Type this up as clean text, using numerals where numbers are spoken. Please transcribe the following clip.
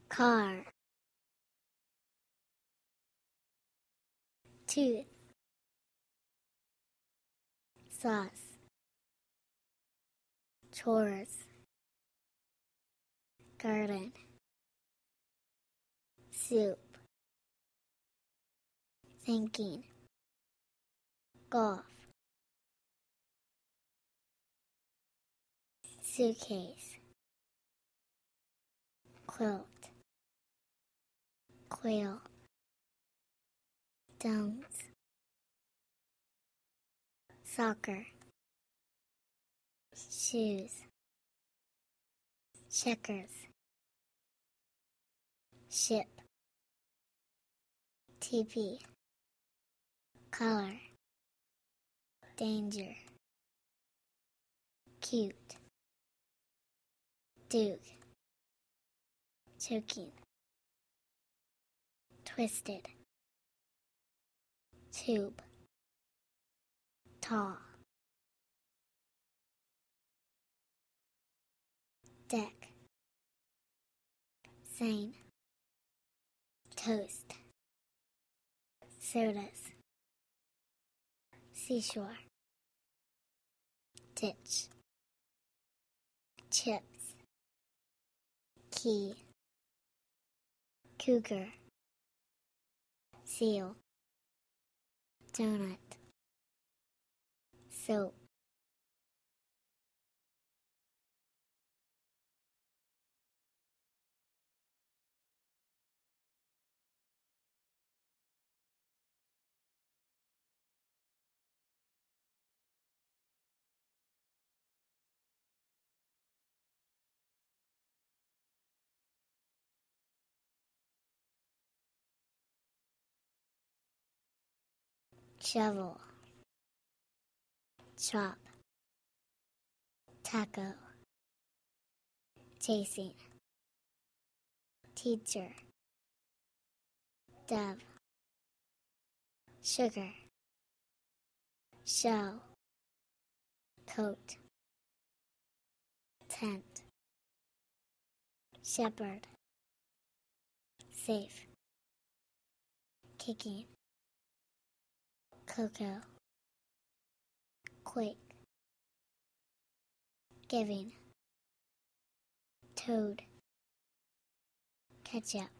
car, tooth, sauce, chores, garden, soup, thinking, golf, suitcase, quilt, quail, downs, soccer, shoes, checkers, ship, TP, color, danger, cute, duke, choking, twisted, tube, tall, deck, sane, toast, sodas, seashore, ditch, chips, key, cougar, seal, donut, soap, shovel, chop, taco, chasing, teacher, dove, sugar, shell, coat, tent, shepherd, safe, kicking, cocoa, quake, giving, toad, ketchup,